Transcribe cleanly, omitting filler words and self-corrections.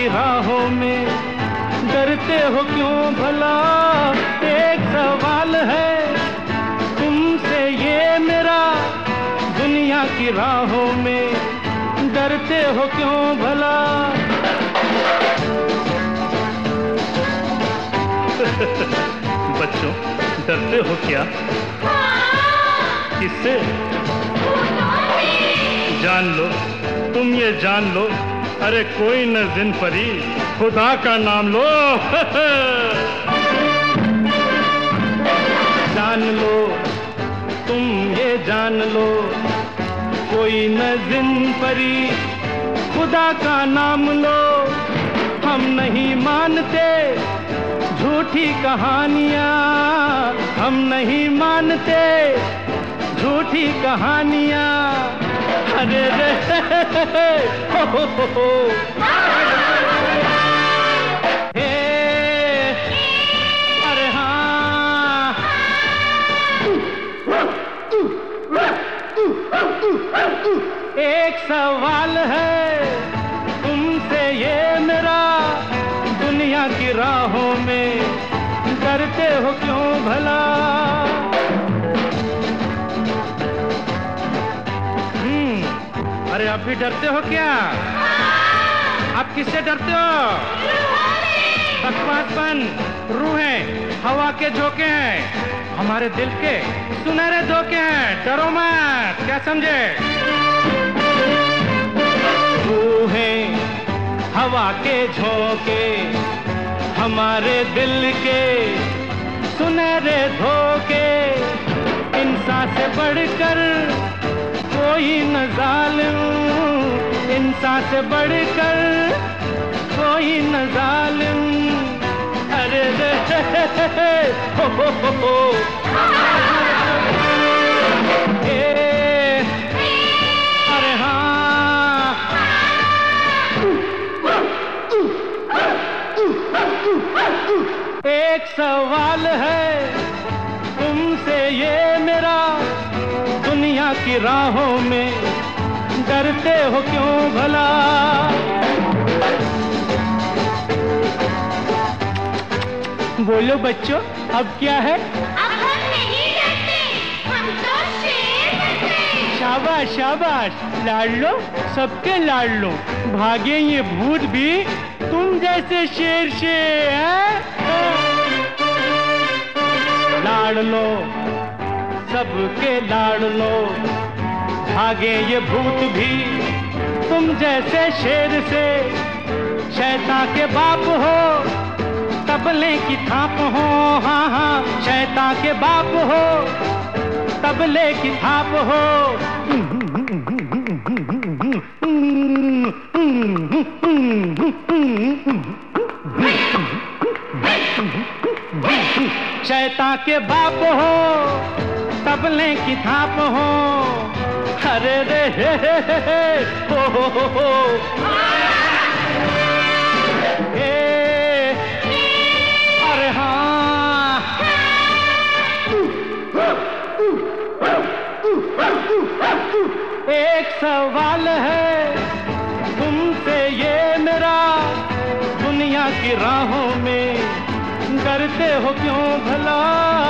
की राहों में डरते हो क्यों भला? एक सवाल है तुमसे ये मेरा, दुनिया की राहों में डरते हो क्यों भला? बच्चों, डरते हो क्या? किससे? जान लो, तुम ये जान लो, अरे कोई न जिन परी, खुदा का नाम लो। जान लो, तुम ये जान लो, कोई न जिन परी, खुदा का नाम लो। हम नहीं मानते झूठी कहानियाँ, हम नहीं मानते झूठी कहानियाँ। अरे रे हो। हे अरे हाँ, एक सवाल है तुमसे ये मेरा, दुनिया की राहों में डरते हो क्यों भला? अरे आप भी डरते हो क्या? आप किससे डरते हो? बकवासपन, रूहें हवा के झोंके हैं, हमारे दिल के सुनहरे धोखे हैं। डरो मत, क्या समझे? रूहें हवा के झोंके, हमारे दिल के सुनहरे धोखे। इंसान से बढ़कर कोई न जालिम, इंसान से बढ़कर कोई न जालिम। अरे रे हो। अरे हाँ, एक सवाल है तुमसे ये मेरा, दुनिया की राहों में डरते हो क्यों भला? बोलो बच्चों, अब क्या है? अब हम नहीं डरते, हम तो शेर बनते। शाबाश शाबाश, लाड़ लो, सबके लाड़ लो। भागे ये भूत भी तुम जैसे शेर से, लाड़ लो, सबके लाड़ लो। भागे ये भूत भी तुम जैसे शेर से। शैतान के बाप हो, तबले की थाप हो। हाँ हाँ, शैतान के बाप हो, तबले की थाप हो। शैतान के बाप हो, तबले की थाप हो। अरे रे हो। अरे हाँ, एक सवाल है तुमसे ये मेरा, दुनिया की राहों में डरते हो क्यों भला?